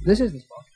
This is the spot.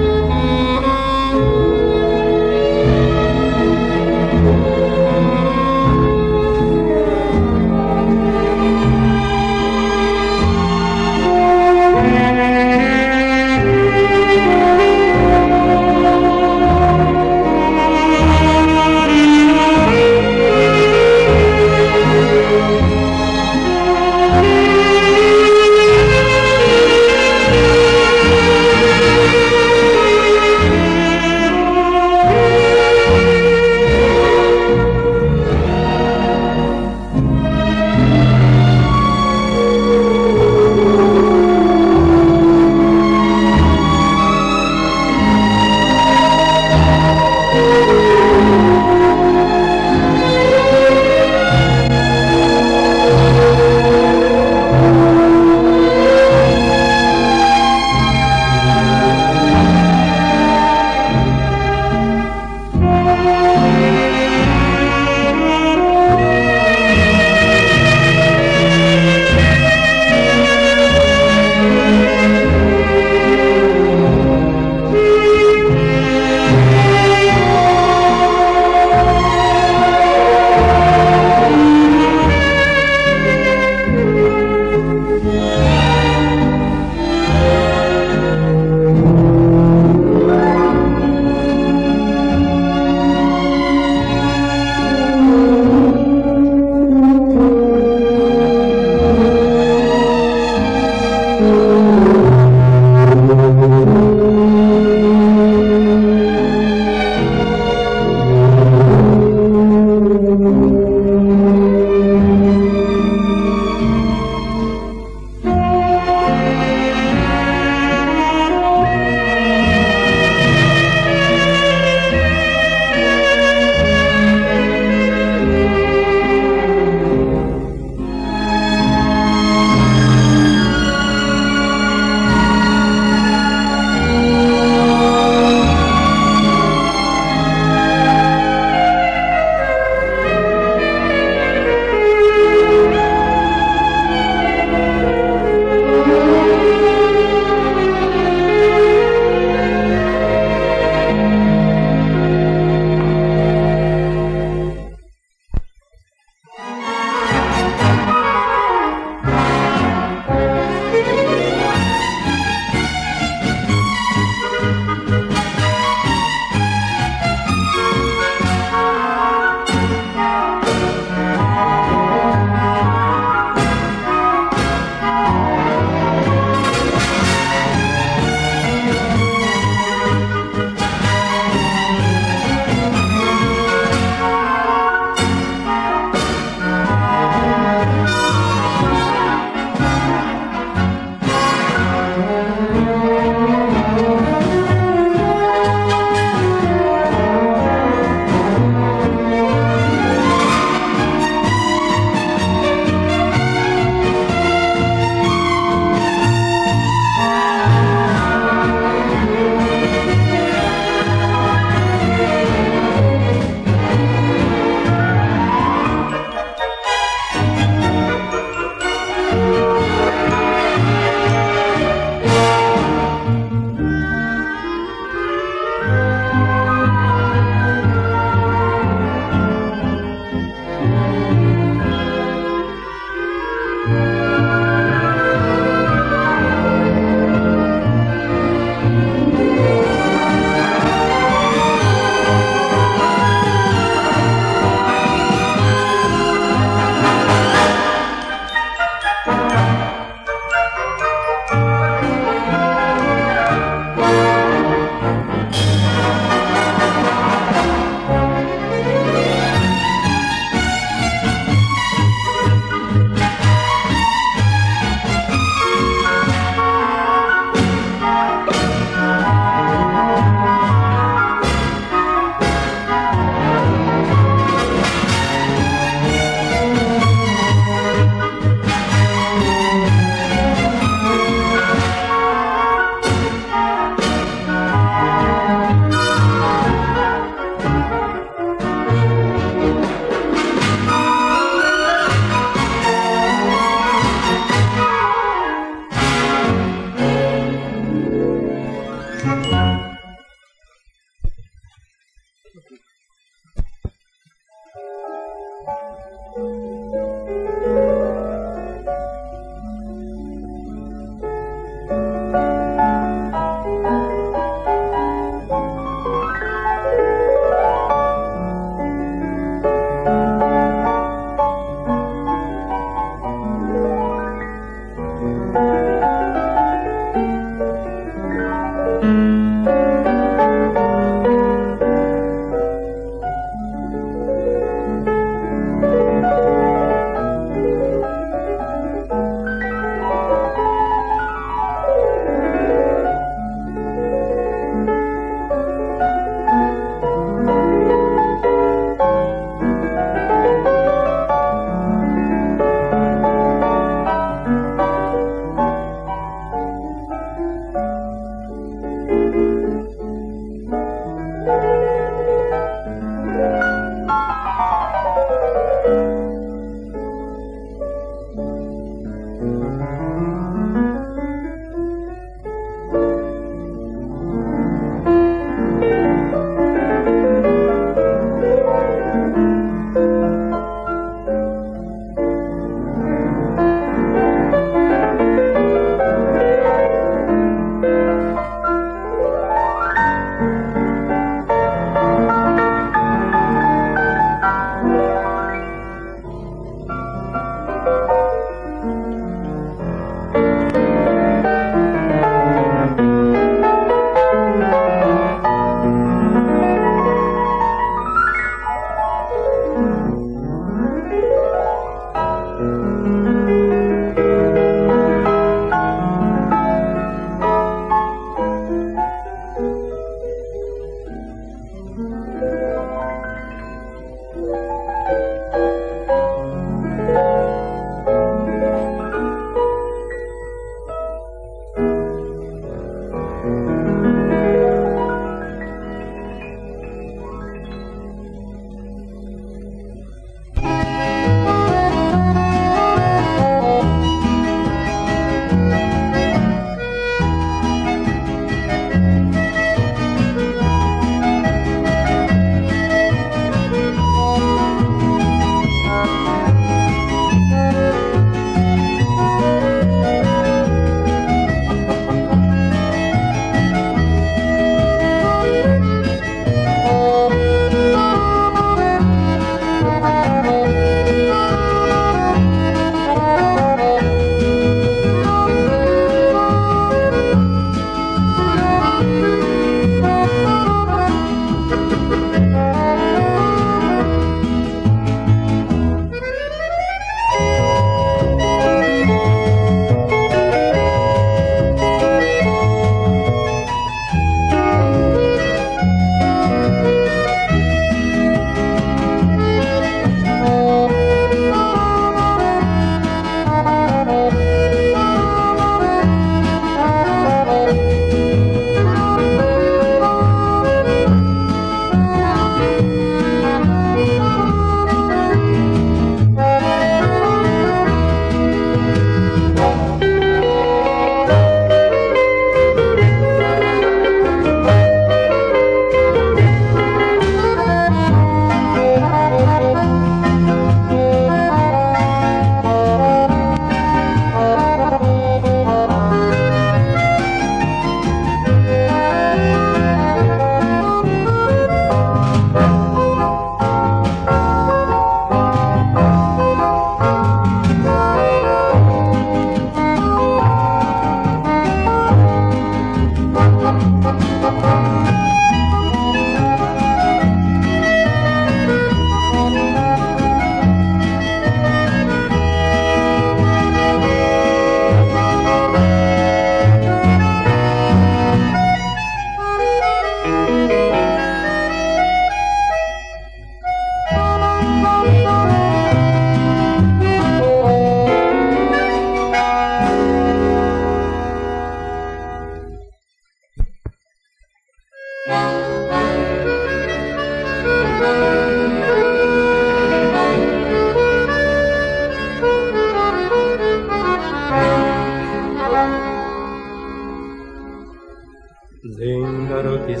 Zingaro chi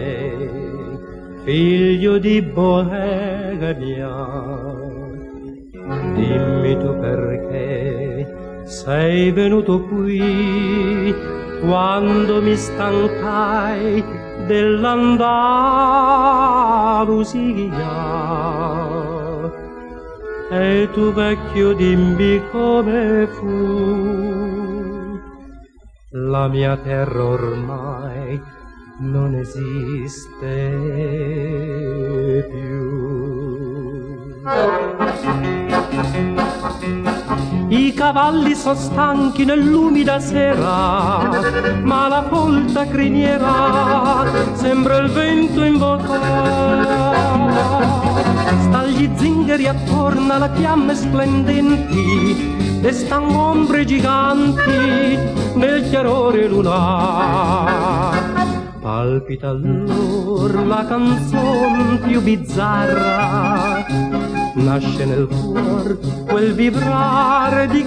sei, figlio di Boemia, dimmi tu perché sei venuto qui quando mi stancai dell'Andalusia. E tu vecchio dimmi come fu la mia terra ormai non esiste più. I cavalli sono stanchi nell'umida sera, ma la folta criniera sembra il vento invocare. Sta gli zingari attorno alle fiamme splendenti, destan ombre giganti nel chiarore lunare. Palpita allora la canzone più bizzarra, nasce nel cuor quel vibrare di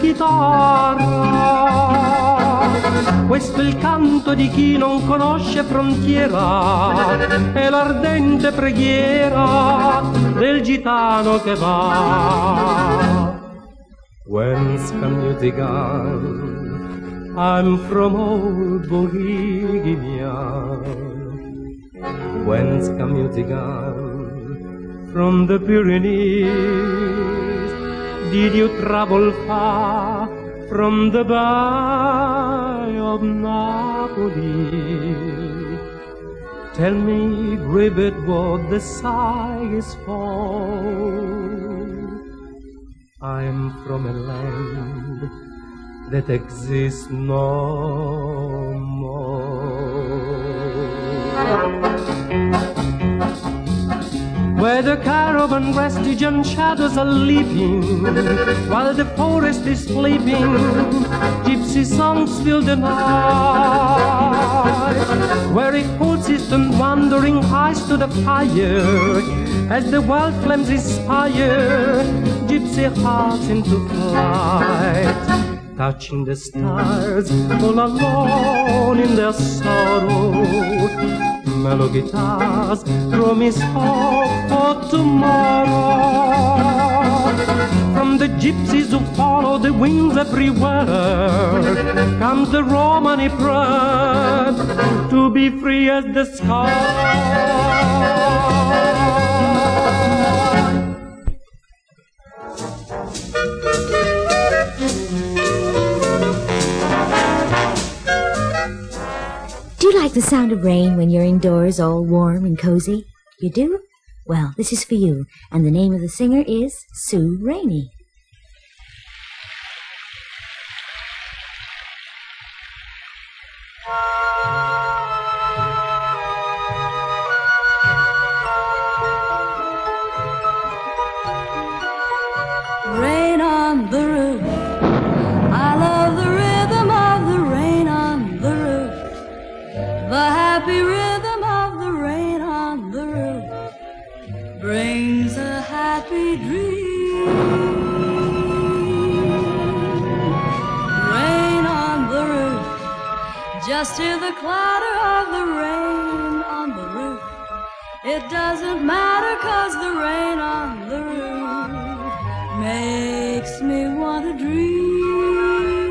chitarra. Questo è il canto di chi non conosce frontiera, è l'ardente preghiera del gitano che va. Whence come music on? I'm from old Bohemia. Whence come music on? From the Pyrenees. Did you travel far from the Bay of Napoli? Tell me, Grivet, what the sigh is for. I'm from a land that exists no more, where the caravan vestige and shadows are leaping, while the forest is sleeping, gypsy songs fill the night, where it holds distant wandering eyes to the fire, as the wild flames inspire gypsy hearts into flight. Touching the stars, all alone in their sorrow, mellow guitars promise hope for tomorrow. From the gypsies who follow the winds everywhere comes the Romany prayer to be free as the sky. Do you like the sound of rain when you're indoors all warm and cozy? You do? Well, this is for you, and the name of the singer is Sue Rainey. Rain on the roof. I love the rhythm of the rain on the roof. The happy rhythm of the rain on the roof brings a happy dream. Rain on the roof. Just hear the clatter of the rain on the roof. It doesn't matter 'cause the rain on the roof makes me want to dream.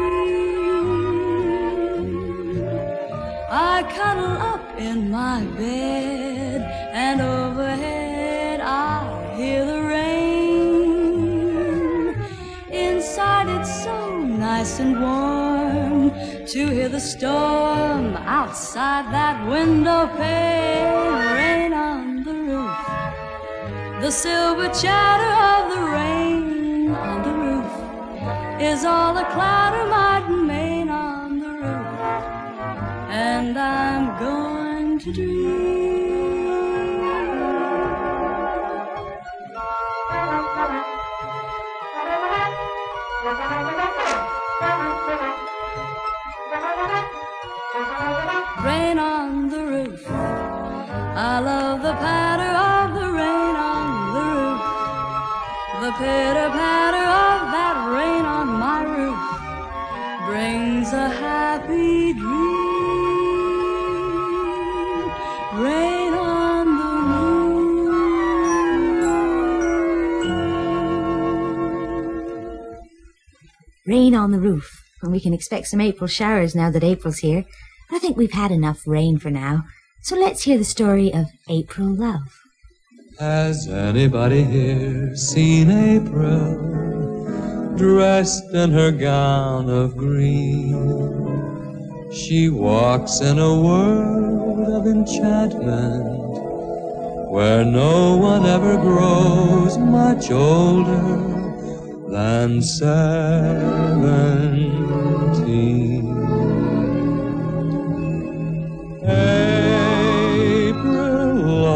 I cuddle up in my bed, and overhead I hear the rain. Inside it's so nice and warm to hear the storm outside that window pane. Rain on the roof, the silver chatter of the rain on the roof is all the clatter might remain on the roof, and I'm going to dream. Rain on the roof. I love the patter of the rain on the roof. The pitter-patter of that rain on my roof brings a happy dream. Rain on the roof. Rain on the roof. And we can expect some April showers now that April's here. I think we've had enough rain for now. So let's hear the story of April Love. Has anybody here seen April dressed in her gown of green? She She walks in a world of enchantment where no one ever grows much older than 17. April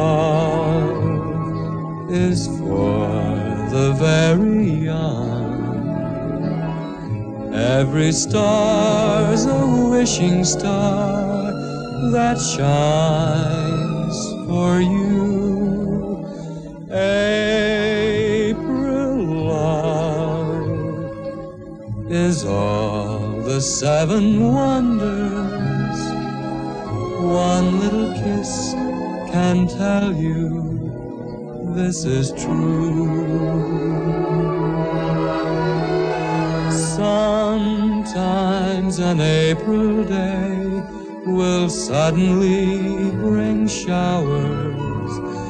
love is for the very young. Every star's a wishing star that shines for you. April love is all the 7 wonders. One little kiss can tell you this is true. Sometimes an April day will suddenly bring showers,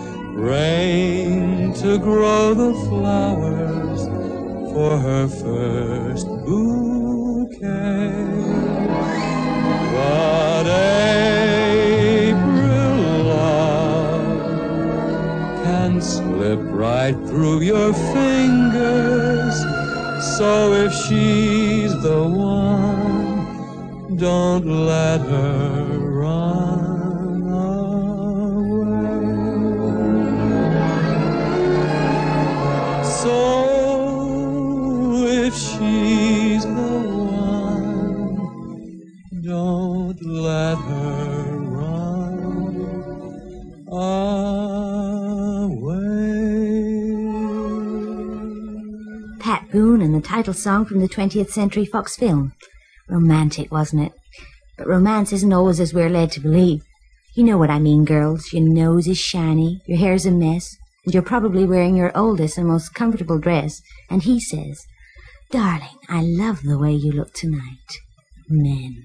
rain to grow the flowers for her first bouquet. But April love can slip right through your fingers. So if she's the one, don't let her run away. So if she's the one, don't let her run away. Pat Boone and the title song from the 20th Century Fox film. Romantic, wasn't it? But romance isn't always as we're led to believe. You know what I mean, girls. Your nose is shiny, your hair's a mess, and you're probably wearing your oldest and most comfortable dress. And he says, "Darling, I love the way you look tonight." Men.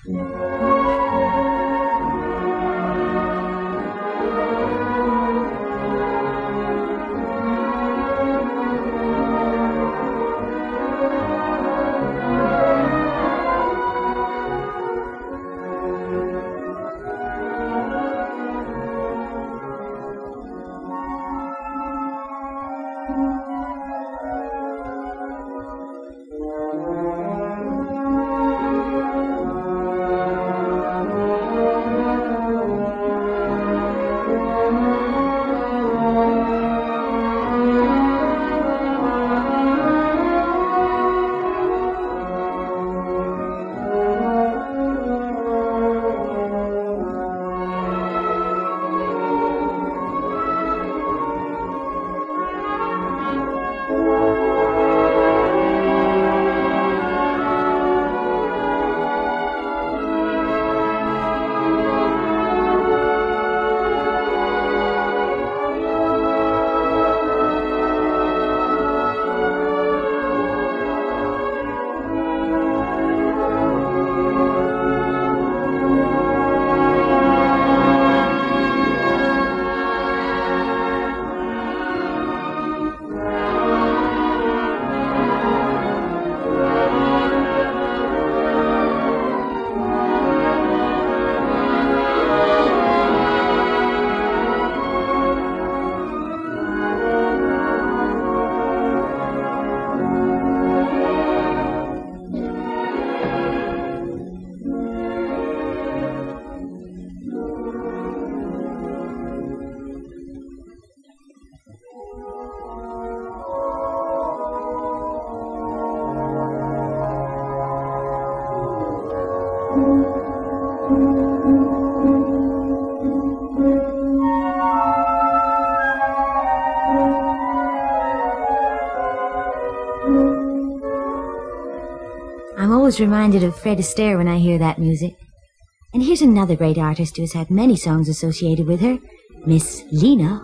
I'm always reminded of Fred Astaire when I hear that music. And here's another great artist who has had many songs associated with her, Miss Lena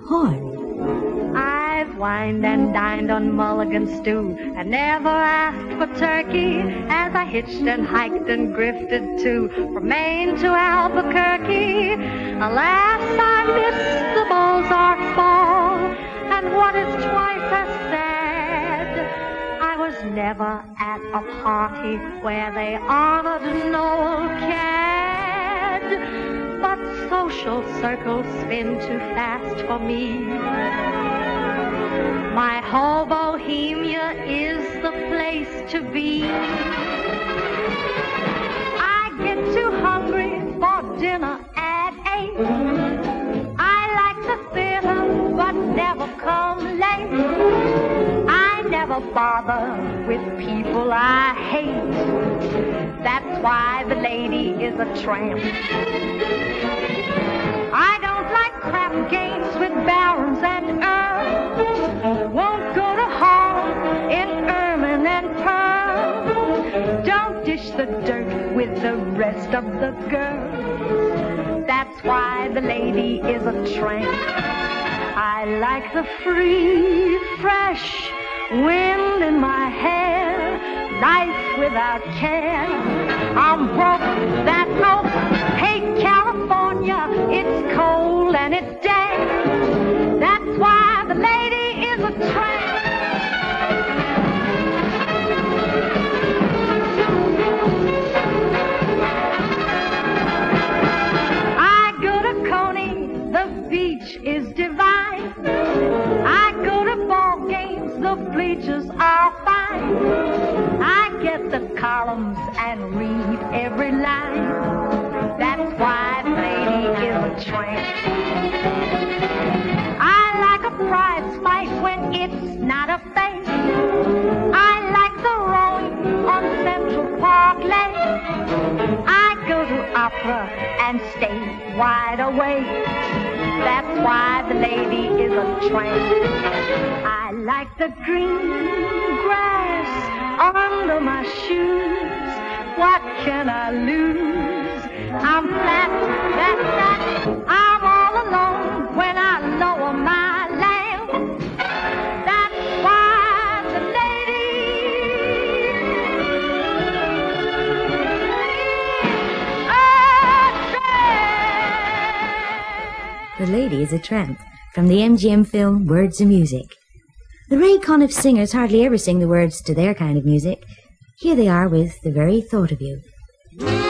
Horne. I've wined and dined on mulligan stew and never asked for turkey as I hitched and hiked and grifted too from Maine to Albuquerque. Alas, I missed the Mozart ball, and what is twice as sad, I was never at a party where they honored Noel Coward. circles spin too fast for me. My whole Bohemia is the place to be. I get too hungry for dinner at 8. I like the theater but never come late. I never bother with people I hate. That's why the lady is a tramp. I don't like crap games with barons and earls. Won't go to hall in ermine and pearl. Don't dish the dirt with the rest of the girls. That's why the lady is a tramp. I like the free, fresh wind in my hair, life without care. I'm broke, that's oak. Hate California, it's cold and it's damp. That's why the lady is a tramp. I go to Coney, the beach is divine. I go to ball games, the bleachers are fine. I get the columns and read every line. That's why the lady is a tramp. I like a prize fight when it's not a face. I like the rowing on Central Park Lake. I go to opera and stay wide awake. That's why the lady is a tramp. I like the green grass under my shoes. What can I lose? I'm flat, that's that. I'm all alone when I lower my lamp. That's why the lady The Lady is a Tramp, from the MGM film Words and Music. The Ray Conniff singers hardly ever sing the words to their kind of music. Here they are with The Very Thought of You.